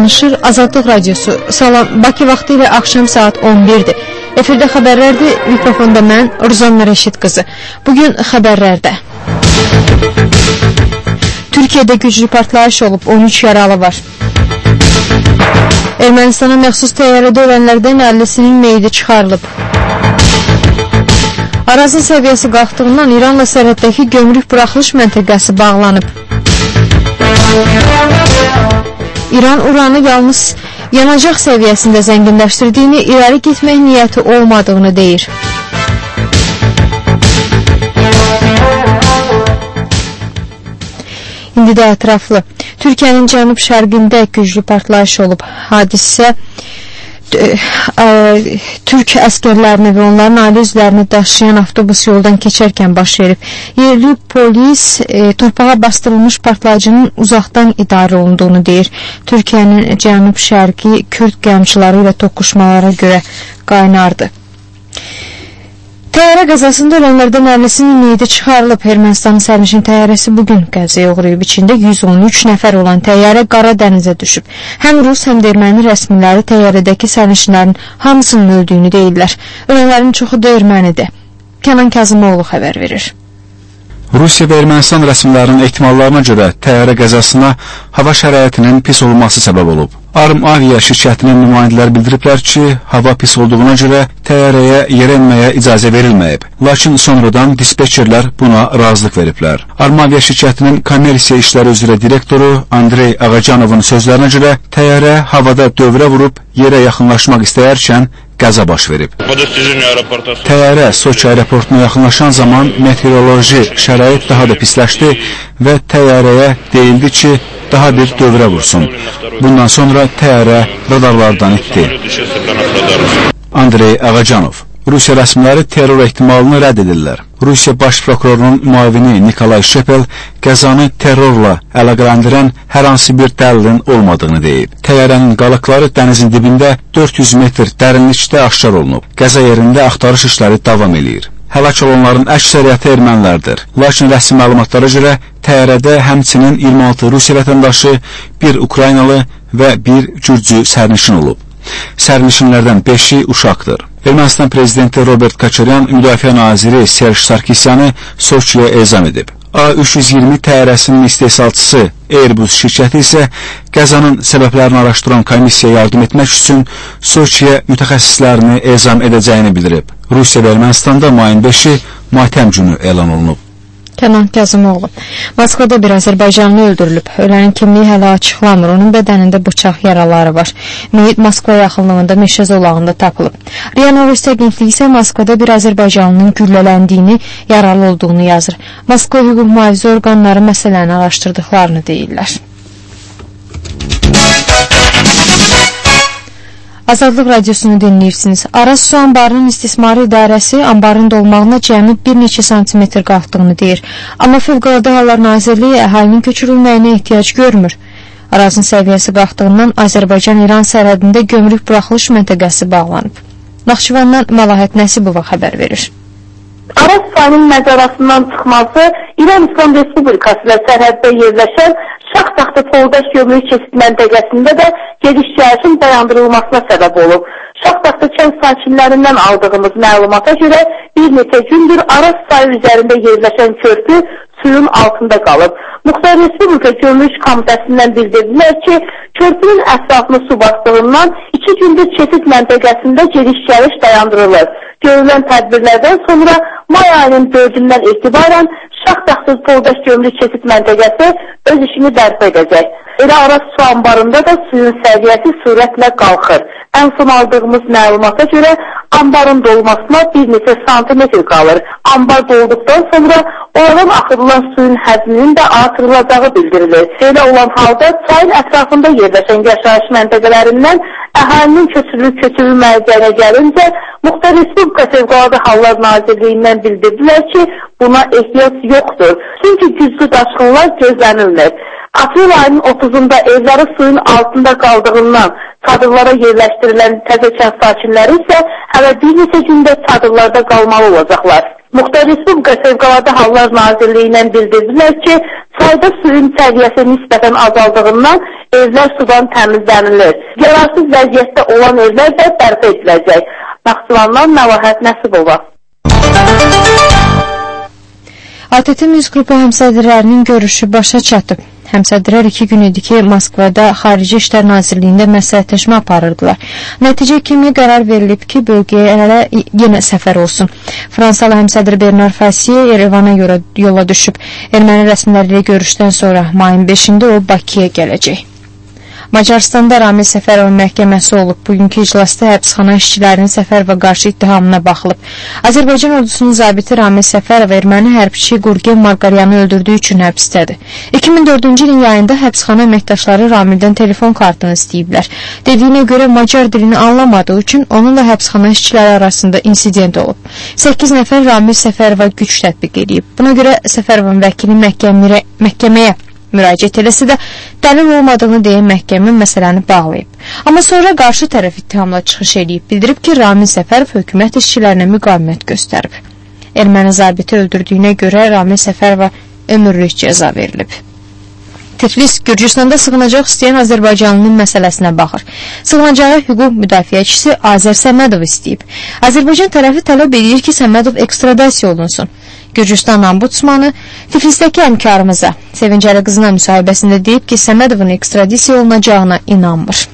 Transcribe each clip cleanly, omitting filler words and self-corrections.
danışır Azadlıq Radiosu. Salam, Bakı vaxtı ilə axşam saat 11-dir. Efirdə xəbərlərdir, mikrofonda mən, Ruzanna Rəşid qızı. Bugün xəbərlərdə. Türkiyədə güclü partlayış olub, 13 yaralı var. Ermənistana məxsus təyyarədə ölənlərdən 50-sinin meyidi çıxarılıb. Arazın səviyyəsi qalxdığından İranla sərhəddəki gömrük buraxılış məntəqəsi bağlanıb. İran uranı yalnız yanacaq səviyyəsində zənginləşdirdiyini, irəli getmək niyyəti olmadığını deyir. İndi də ətraflı. Türkiyənin cənub-şərqində güclü partlayış olub. Hadisə Türk əskərlərini və onların ailə üzvlərini daşıyan avtobus yoldan keçərkən baş verib. Yerli polis torpağa bastırılmış partlayıcının uzaqdan idarə olunduğunu deyir. Türkiyənin cənub-şərqi Kürd qiyamçıları ilə toqquşmalara görə qaynardı. Təyyarə qəzasında ölənlərdən 50-sinin meyidi çıxarılıb. Ermənistanın sərnişin təyyarəsi bugün qəzaya uğrayıb. İçində 113 nəfər olan təyyarə Qara dənizə düşüb. Həm Rus, həm də erməni rəsmiləri təyyarədəki sərnişinlərin hamısının öldüyünü deyirlər. Ölənlərin çoxu da ermənidir. Kənan Kazımoğlu xəbər verir. Rusiya və Ermənistan rəsmilərinin ehtimallarına görə təyyarə qəzasına hava şəraitinin pis olması səbəb olub. Arm Avia şirkətinin nümayəndələr bildiriblər ki, hava pis olduğuna görə təyyarəyə yerə enməyə icazə verilməyib. Lakin sonradan dispetçerlər buna razılıq veriblər. Arm Avia şirkətinin kommersiya işləri üzrə direktoru Andrey Ağacanovun sözlərinə görə təyyarə havada dövrə vurub yerə yaxınlaşmaq istəyərkən qəza baş verib. Təyyarə Soçi aeroportuna yaxınlaşan zaman meteoroloji şərait daha da pisləşdi və təyyarəyə deyildi ki, daha bir dövrə vursun. Bundan sonra təyyarə radarlardan itdi. Andrey Ağacanov. Rusiya rəsmiləri terror ehtimalını rədd edirlər. Rusiya baş prokurorunun müavini Nikolay Şepel qəzanı terrorla əlaqələndirən hər hansı bir dəlilin olmadığını deyib. Təyyarənin qalıqları dənizin dibində 400 metr dərinlikdə aşkar olunub. Qəza yerində axtarış işləri davam edir. Həlak olanların əksəriyyəti ermənilərdir. Lakin rəsmi məlumatlara görə təyyarədə həmçinin 26 Rusiya vətəndaşı, 1 Ukraynalı və 1 Gürcü sərnişin olub. Sərnişinlərdən 5-i uşaqdır. Ermənistan prezidenti Robert Koçaryan müdafiə naziri Serj Sarkisyanı Soçiyə ezam edib. A320 təyyarəsinin istehsalçısı Airbus şirkəti isə qəzanın səbəblərini araşdıran komissiyaya yardım etmək üçün Soçiyə mütəxəssislərini ezam edəcəyini bildirib. Rusiya və Ermənistanda mayın 5-i matəm günü elan olunub. Kənan Kazımoğlu. Moskvada bir Azərbaycanlı öldürülüb. Ölənin kimliyi hələ açıqlamır. Onun bədənində bıçaq yaraları var. Meyit Moskva yaxınlığında meşə zolağında tapılıb. RIA Novosti agentliyi isə Moskvada bir Azərbaycanlının güllələndiyini, yaralı olduğunu yazır. Moskva hüquq mühafizə orqanları məsələni araşdırdıqlarını deyirlər. Azadlıq Radiosunu dinləyirsiniz. Araz su anbarının istismarı idarəsi anbarın dolmağına cəmi bir neçə santimetr qalxdığını deyir. Amma Fövqəladə Hallar Nazirliyi əhalinin köçürülməyinə ehtiyac görmür. Arazın səviyyəsi qalxdığından Azərbaycan-İran sərhədində gömrük buraxılış məntəqəsi bağlanıb. Naxçıvandan Məlahət Nəsibova xəbər verir. Araz çayının məzarasından çıxması İran İslam Respublikası ilə sərhəddə yerləşən Şaxtaxta Poldaş gömrük keçid məntəqəsində də gediş-gəlişin dayandırılmasına səbəb olub. Şaxtaxta kənd sakinlərindən aldığımız məlumata görə bir neçə gündür Araz çayı üzərində yerləşən körpü suyun altında qalıb. Muxtar Respublika Gömrük Komitəsindən bildirdilər ki, körpünün ətrafını su bastığından 2 gündür keçid məntəqəsində gediş-gəliş dayandırılır. Görülən tədbirlərdən sonra may ayının 4-ündən etibarən Şaxtaxta Poldaş gömrük keçid məntəqəsi öz işini bərpa edəcək. Elə Araz su anbarında da suyun səviyyəsi sürətlə qalxır. Ən son aldığımız məlumata görə anbarın dolmasına bir neçə santimetr qalır. Anbar dolduqdan sonra oradan axıdılan suyun həzminin də artırılacağı bildirilir. Belə olan halda çayın ətrafında yerləşən yaşayış məntəqələrindən əhalinin köçürülməyəcəyinə gəlincə, Muxtar Respublika Fövqəladə Hallar Nazirliyindən bildirdilər ki, buna ehtiyac yoxdur. Çünki güclü daşqınlar gözlənilmir. Aprel ayının 30-unda evləri suyun altında qaldığından çadırlara yerləşdirilən təzə kənd sakinləri isə hələ bir neçə gündə çadırlarda qalmalı olacaqlar. Muxtar Respublika Fövqəladə Hallar Nazirliyindən bildirdilər ki, çayda suyun səviyyəsi nisbətən azaldığından evlər sudan təmizlənilir. Yararsız vəziyyətdə olan evlər də bərpa ediləcək. Naxçıvandan Məlahət Nəsibova. ATƏT Minsk qrupu həmsədrlərinin görüşü başa çatıb. Həmsədrlər 2 gün idi ki, Moskvada Xarici İşlər Nazirliyində məsləhətləşmə aparırdılar. Nəticə kimi qərar verilib ki, bölgələrə yenə səfər olsun. Fransalı həmsədr Bernard Fasiye Yerevana yola düşüb. Erməni rəsmiləri ilə görüşdən sonra mayın 5-də o Bakıya gələcək. Macaristanda Ramil Səfərovun məhkəməsi olub. Bugünkü iclasda həbsxana işçilərinin Səfərova qarşı ittihamına baxılıb. Azərbaycan ordusunun zabiti Ramil Səfərov erməni hərbçi Qurgen Marqaryanı öldürdüyü üçün həbsdədir. 2004-cü ilin yayında həbsxana əməkdaşları Ramildən telefon kartını istəyiblər. Dediyinə görə Macar dilini anlamadığı üçün onunla həbsxana işçiləri arasında insident olub. 8 nəfər Ramil Səfərova güc tətbiq edib. Buna görə Səfərovun vəkili məhkəməyə müraciət eləsə də dəlil olmadığını deyən məhkəmə məsələni bağlayıb. Amma sonra qarşı tərəf ittihamla çıxış edib, bildirib ki, Ramil Səfərov hökumət işçilərinə müqavimət göstərib. Erməni zabiti öldürdüyünə görə Ramil Səfərova ömürlük cəza verilib. Tiflis Gürcüstanda sığınacaq istəyən Azərbaycanlının məsələsinə baxır. Sığınacağı hüquq müdafiəçisi Azər Səmədov istəyib. Azərbaycan tərəfi tələb edir ki, Səmədov ekstradasiya olunsun. Gürcüstan ombudsmanı Tiflisdəki həmkarımıza Sevinc Əli qızına müsahibəsində deyib ki, Səmədovun ekstradisiya olunacağına inanmır.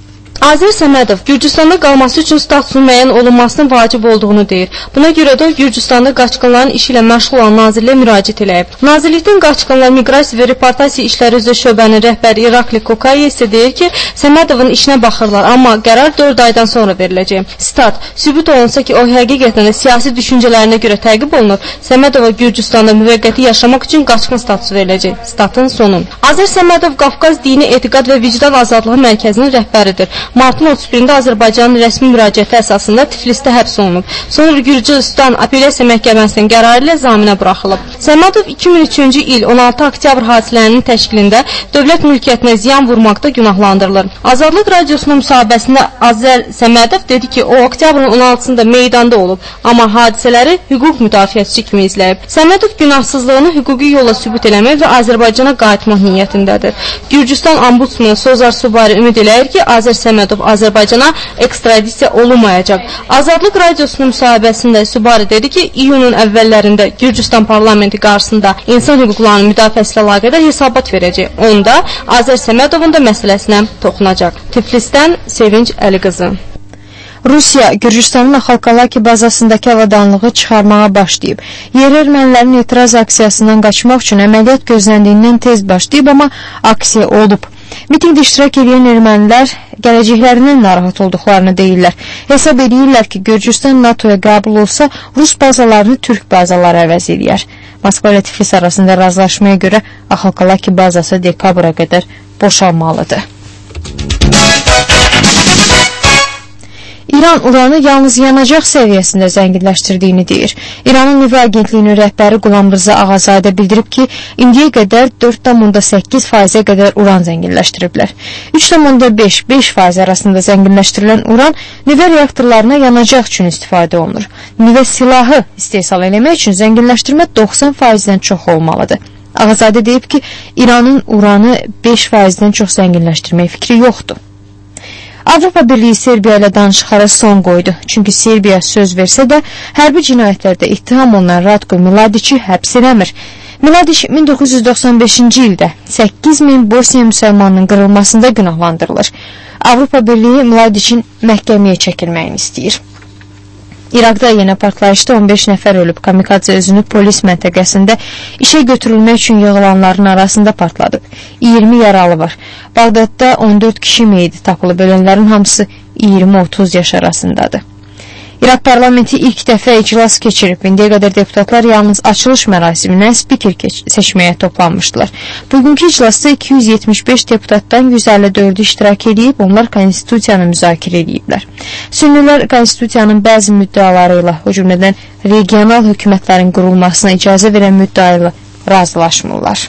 Azər Səmədov Gürcüstanda qalması üçün statusun müəyyən olunmasının vacib olduğunu deyir. Buna görə də Gürcüstanda qaçqınların işi ilə məşğul olan nazirliyə müraciət eləyib. Nazirlikdən qaçqınlar miqrasiya və reportasiya işləri üzrə şöbənin rəhbəri İrakli Kokay isə deyir ki, Səmədovun işinə baxırlar, amma qərar 4 aydan sonra veriləcək. Stat: sübut olunsa ki, o həqiqətən də siyasi düşüncələrinə görə təqib olunur, Səmədova Gürcüstanda müvəqqəti yaşamaq üçün qaçqın statusu veriləcək. Statın sonu. Azər Səmədov Qafqaz Dini Etiqad və Vicdan Azadlığı Mərkəzinin rəhbəridir. Martın 31-də Azərbaycanın rəsmi müraciəti əsasında Tiflisdə həbs olunub. Sonra Gürcüstan Apellyasiya Məhkəməsinin qərarı ilə zaminə buraxılıb. Səmədov 2003-cü il 16 oktyabr hadisələrinin təşkilində dövlət mülkiyyətinə ziyan vurmaqda günahlandırılır. Azadlıq Radiosunun müsahibəsində Azər Səmədov dedi ki, o oktyabrın 16-sında meydanda olub, amma hadisələri hüquq müdafiəçisi kimi izləyib. Səmədov günahsızlığını hüquqi yolla sübut eləmək və Azərbaycana qayıtmaq niyyətindədir. Gürcüstan ombudsmanı Sozar Subari ümid eləyir ki, Azər Səmədov Azərbaycana ekstradisiya olunmayacaq. Azadlıq Radiosunun müsahibəsində Subari dedi ki, iyunun əvvəllərində Gürcüstan parlamenti qarşısında insan hüquqlarının müdafiəsi ilə əlaqədar hesabat verəcək. Onda Azər Səmədovun da məsələsinə toxunacaq. Tiflisdən Sevinc Əli qızı. Rusiya Gürcüstanın Axalkalaki bazasındakı avadanlığı çıxarmağa başlayıb. Yerli ermənilərin etiraz aksiyasından qaçmaq üçün əməliyyat gözləndiyindən tez başlayıb, amma aksiya olub. Mitingdə iştirak edən ermənilər gələcəklərindən narahat olduqlarını deyirlər. Hesab edirlər ki, Gürcüstan NATO-ya qəbul olsa, Rus bazalarını Türk bazaları əvəz edir. Moskva ilə Tiflis arasında razılaşmaya görə Axalkalaki bazası dekabra qədər boşalmalıdır. İran uranı yalnız yanacaq səviyyəsində zənginləşdirdiyini deyir. İranın nüvə agentliyinin rəhbəri Qulam Rza Ağazadə bildirib ki, indiyə qədər 4,8%-ə qədər uran zənginləşdiriblər. 3,5% arasında zənginləşdirilən uran nüvə reaktorlarına yanacaq üçün istifadə olunur. Nüvə silahı istehsal eləmək üçün zənginləşdirmə 90%-dən çox olmalıdır. Ağazadə deyib ki, İranın uranı 5%-dən çox zənginləşdirmək fikri yoxdur. Avropa Birliyi Serbiya ilə danışıqlara son qoydu. Çünki Serbiya söz versə də hərbi cinayətlərdə ittiham olunan Ratko Mladiçi həbs eləmir. Mladiç 1995-ci ildə 8.000 Bosniya müsəlmanının qırılmasında günahlandırılır. Avropa Birliyi Mladiçin məhkəməyə çəkilməyini istəyir. İraqda yenə partlayışda 15 nəfər ölüb. Kamikadze özünü polis məntəqəsində işə götürülmək üçün yığılanların arasında partladıb. 20 yaralı var. Bağdadda 14 kişi meyidi tapılıb. Ölənlərin hamısı 20-30 yaş arasındadır. İraq parlamenti ilk dəfə iclas keçirib. İndiyə qədər deputatlar yalnız açılış mərasiminə spiker seçməyə toplanmışdılar. Bugünkü iclasda 275 deputatdan 154 iştirak edib, onlar konstitusiyanı müzakirə ediblər. Sünnilər konstitusiyanın bəzi müddəaları ilə, o cümlədən regional hökumətlərin qurulmasına icazə verən müddəa ilə razılaşmırlar.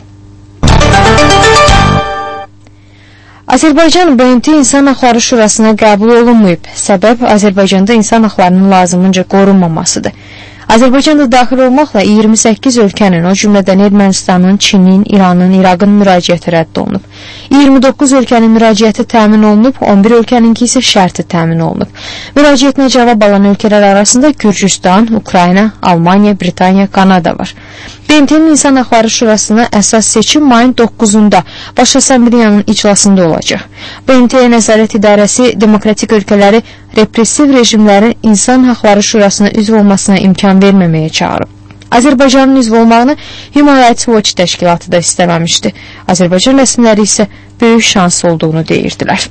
Azərbaycan BMT İnsan Haqları Şurasına qəbul olunmayıb. Səbəb Azərbaycanda insan haqlarının lazımınca qorunmamasıdır. Azərbaycan da daxil olmaqla 28 ölkənin, o cümlədən Ermənistanın, Çinin, İranın, İraqın müraciəti rədd olunub. 29 ölkənin müraciəti təmin olunub, 11 ölkəninki isə şərti təmin olunub. Müraciətinə cavab alan ölkələr arasında Gürcüstan, Ukrayna, Almaniya, Britaniya, Kanada var. BMT-nin İnsan Haqları Şurasına əsas seçim mayın 9-da Baş Assambleyanın iclasında olacaq. BMT-yə nəzarət idarəsi demokratik ölkələri repressiv rejimlərin İnsan Haqları Şurasına üzv olmasına imkan verməməyə çağırıb. Azərbaycanın üzv olmağını Human Rights Watch təşkilatı da istəməmişdi. Azərbaycan rəsmiləri isə böyük şans olduğunu deyirdilər.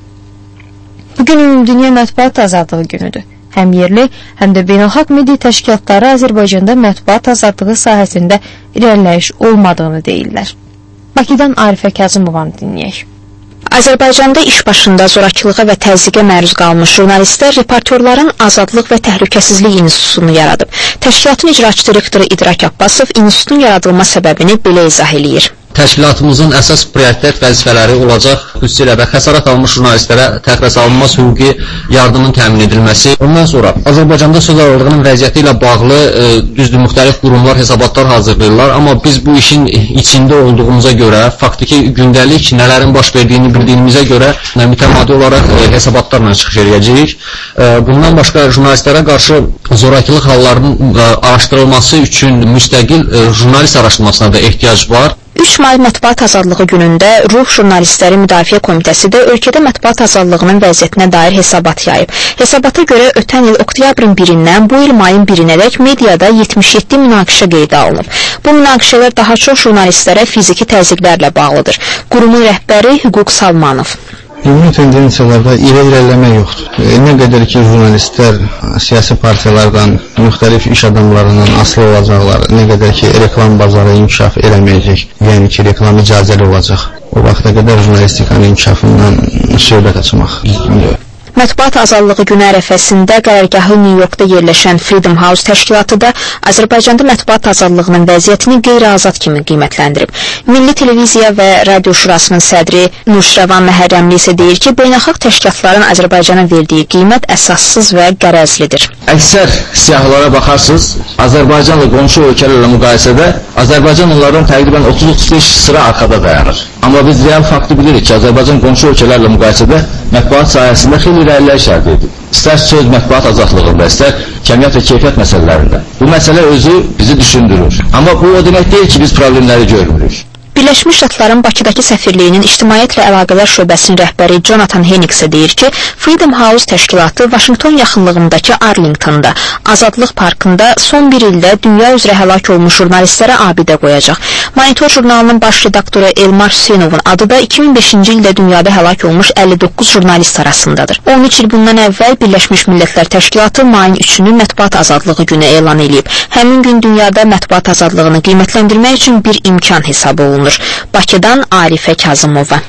Bugün Ümumdünya Mətbuat Azadlığı günüdür. Həm yerli, həm də beynəlxalq media təşkilatları Azərbaycanda mətbuat azadlığı sahəsində irəliləyiş olmadığını deyirlər. Bakıdan Arifə Kazımovanı dinləyək. Azərbaycanda iş başında zorakılığa və təzyiqə məruz qalmış jurnalistlər reportyorların Azadlıq və Təhlükəsizlik İnstitutunu yaradıb. Təşkilatın icraçı direktoru İdrak Abbasov institutun yaradılma səbəbini belə izah eləyir. Təşkilatımızın əsas prioritet vəzifələri olacaq, xüsusilə və xəsarət almış jurnalistlərə təxirəsalınmaz hüquqi yardımın təmin edilməsi. Ondan sonra Azərbaycanda söz aralığının vəziyyəti ilə bağlı düzdür, müxtəlif qurumlar hesabatlar hazırlayırlar, amma biz bu işin içində olduğumuza görə, faktiki gündəlik nələrin baş verdiyini bildiyimizə görə mütəmadi olaraq hesabatlarla çıxış edəcəyik. Bundan başqa jurnalistlərə qarşı zorakılıq hallarının araşdırılması üçün müstəqil jurnalist araşdırmasına da ehtiyac var. 3 may Mətbuat Azadlığı günündə Ruh Jurnalistləri Müdafiə Komitəsi də ölkədə mətbuat azadlığının vəziyyətinə dair hesabat yayıb. Hesabata görə ötən il oktyabrın 1-dən bu il mayın 1-nədək mediada 77 münaqişə qeydə alınıb. Bu münaqişələr daha çox jurnalistlərə fiziki təzyiqlərlə bağlıdır. Qurumun rəhbəri Hüquq Salmanov. Ümumi tendensiyalarda irəliləmə yoxdur. Nə qədər ki, jurnalistlər siyasi partiyalardan, müxtəlif iş adamlarından asılı olacaqlar, nə qədər ki, reklam bazarı inkişaf eləməyəcək, yəni ki, reklam icazəli olacaq. O vaxta qədər jurnalistikanın inkişafından söhbət açmaq düzgündür. Mətbuat Azadlığı günü ərəfəsində qərargahı New Yorkda yerləşən Freedom House təşkilatı da Azərbaycanda mətbuat azadlığının vəziyyətini qeyri-azad kimi qiymətləndirib. Milli Televiziya və Radio Şurasının sədri Nurşirəvan Məhərrəmli isə deyir ki, beynəlxalq təşkilatların Azərbaycana verdiyi qiymət əsassız və qərəzlidir. Əksər siyahılara baxarsınız, Azərbaycanla qonşu ölkələrlə müqayisədə Azərbaycan onların təqribən 30-35 sıra arxada dayanır. Amma biz real faktı bilirik ki, Azərbaycan qonşu ölkələrlə müqayisədə mətbuat sayəsində xeyli irəliləyiş əldə edib. İstər söz mətbuat azadlığında, istər kəmiyyət və keyfiyyət məsələlərində. Bu məsələ özü bizi düşündürür. Amma bu o demək deyil ki, biz problemləri görmürük. Birləşmiş Ştatların Bakıdakı səfirliyinin İctimaiyyətlə Əlaqələr şöbəsinin rəhbəri Jonathan Henix deyir ki, Freedom House təşkilatı Vaşinqton yaxınlığındakı Arlingtonda, Azadlıq parkında son bir ildə dünya üzrə həlak olmuş jurnalistlərə abidə qoyacaq. Monitor jurnalının baş redaktoru Elmar Hüseynovun adı da 2005-ci ildə dünyada həlak olmuş 59 jurnalist arasındadır. 13 il bundan əvvəl Birləşmiş Millətlər Təşkilatı mayın 3-ünü mətbuat azadlığı günü elan edib. Həmin gün dünyada mətbuat azadlığını qiymətləndirmək üçün bir imkan hesab olunur. Bakıdan Arifə Kazımova.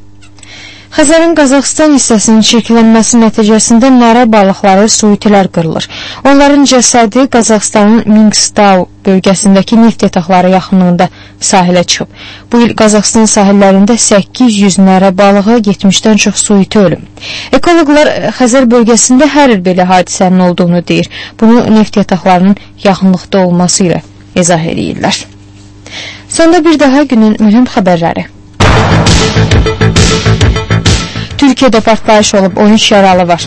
Xəzərin Qazaxıstan hissəsinin çirklənməsi nəticəsində nara balıqları suitilər qırılır. Onların cəsədi Qazaxıstanın Mingstau bölgəsindəki neft yataqları yaxınlığında sahilə çıxıb. Bu il Qazaxıstan sahillərində 800 nara balığı, 70-dən çox suiti ölüm. Ekoloqlar Xəzər bölgəsində hər il belə hadisənin olduğunu deyir. Bunu neft yataqlarının yaxınlıqda olması ilə izah edirlər. Sonda bir daha günün mühüm xəbərləri. Türkiyədə partlayış olub, 13 yaralı var.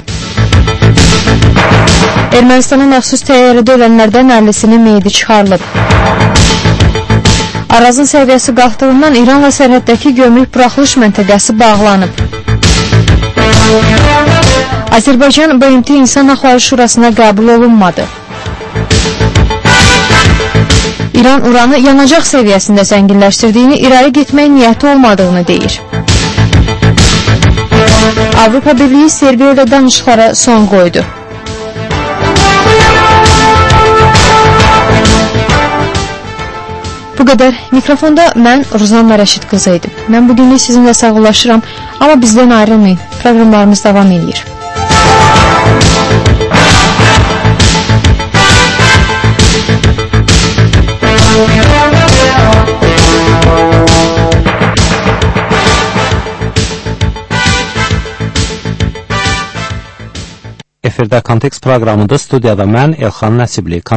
Ermənistana məxsus təyyarədə ölənlərdən 50-sinin meyidi çıxarılıb. Arazın səviyyəsi qalxdığından İranla sərhəddəki gömrük buraxılış məntəqəsi bağlanıb. Azərbaycan BMT İnsan Haqları Şurasına qəbul olunmadı. İran uranı yanacaq səviyyəsində zənginləşdirdiyini, irəli getmək niyyəti olmadığını deyir. Avropa Birliyi Serbiya ilə danışıqlara son qoydu. Bu qədər. Mikrofonda mən Ruzanla Rəşid qızı idim. Mən bugünlük sizinlə sağollaşıram, amma bizdən ayrılmayın. Proqramlarımız davam edir. Efirdə Kontekst proqramında studiyada mən Elxan Nəsibli.